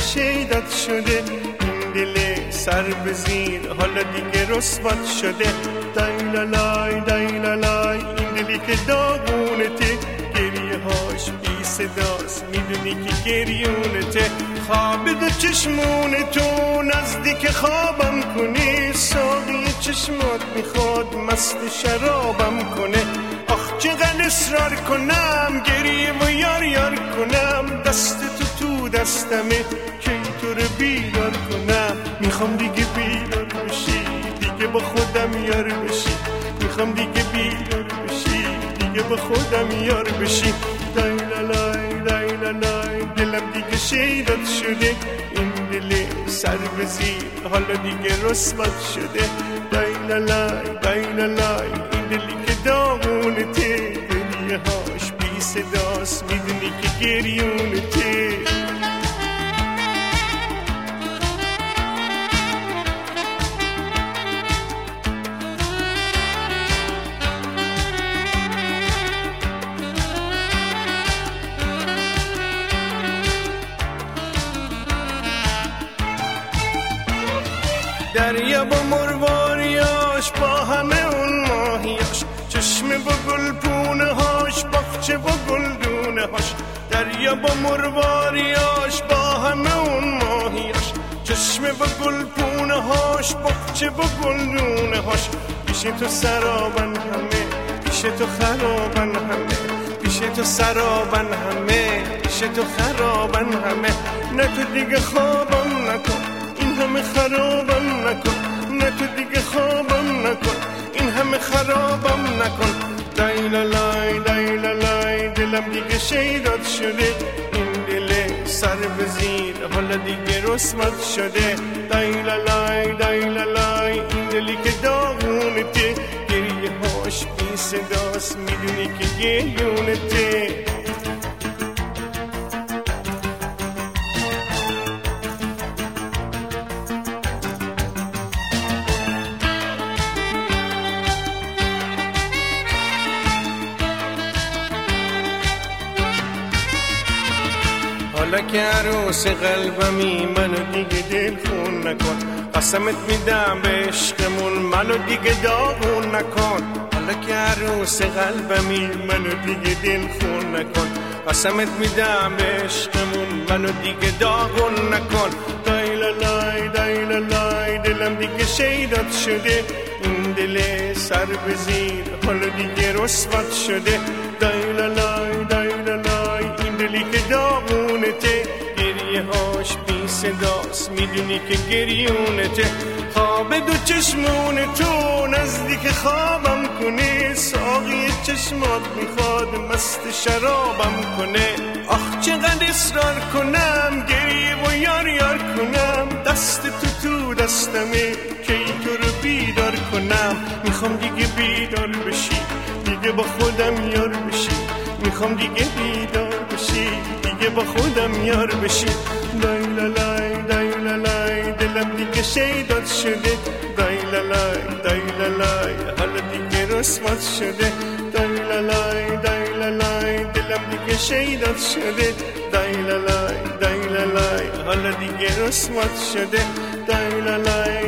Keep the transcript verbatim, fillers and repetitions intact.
شیدت شده، این دل سر به زیر حالا دیگه رسوت شده. دایلالای دایلالای این دلی که داغونته، گریه هاش بی صداست میدونی که گریونته. خواب دو چشمون تو نزدیک خوابم کنی، ساقی چشمات میخواد مست شرابم کنه. آخ چقدر اصرار کنم گریه و یار یار کنم، دست تو تو دستمه که تو رو بیدار کنم. میخوام دیگه بیدار بشی، دیگه با خودم یار بشی. میخوام دیگه بیدار بشی، دیگه با خودم یار بشی. دایلالای دایلالای دلم دیگه شیدت شده، این دل سر به زیر حالا دیگه رسوت شده. دایلالای دایلالای این دلی که داغونته، گریه هاش بی صداست میدونی که گریونته. دریا با مرواریاش، با همه اون ماهیاش، چشمه با گلپونه هاش، باغچه با گلدونه هاش. دریا با مرواریاش، با همه اون ماهیاش، چشمه با گلپونه هاش، باغچه با گلدونه هاش. پیش تو سرابن همه، پیش تو خرابن همه، پیش تو سرابن همه، پیش تو خرابن همه. نه تو دیگه خوابم نکن، این همه خرابم نکن. نه تو دیگه خوابم نکن، این همه خرابم نکن. دایلالای دایلالای دلم دیگه شیدت شده، این دل سر به زیر حالا دیگه رسوت شده. دایلالای دایلالای این دلی که داغونته، گریه هاش بی صداست میدونی که گریونته. حالا که عروس قلبمی منو دیگه دل خون نکن، قسمت میدم به عشقمون منو دیگه داغون نکن. حالا که عروس قلبمی منو دیگه دل خون نکن، قسمت میدم به عشقمون منو دیگه داغون نکن. دایلالای دایلالای دلم دیگه شیدت شده، این دل سر به زیر حالا دیگه رسوت شده. دایلالای دایلالای این دلی که داغونته، گریه هاش بی صداست میدونی که گریونته. خواب دو چشمون تو نزدیک خوابم کنه، ساقی چشمات میخواد مست شرابم کنه. آخ چقدر اصرار کنم گریه و یار یار کنم، دست تو تو دستمه که تو رو بیدار کنم. میخوام دیگه بیدار بشی، دیگه با خودم یار بشی. میخوام دیگه بیدار بشی، دیگه با خودم یار بشی. دایلالای دایلالای دلم دیگه شیدت شده، دایلالای دایلالای حالا دیگه رسوت شده. دایلالای دایلالای دلم دیگه شیدت شده، دایلالای دایلالای حالا دیگه رسوت شده. دایلالای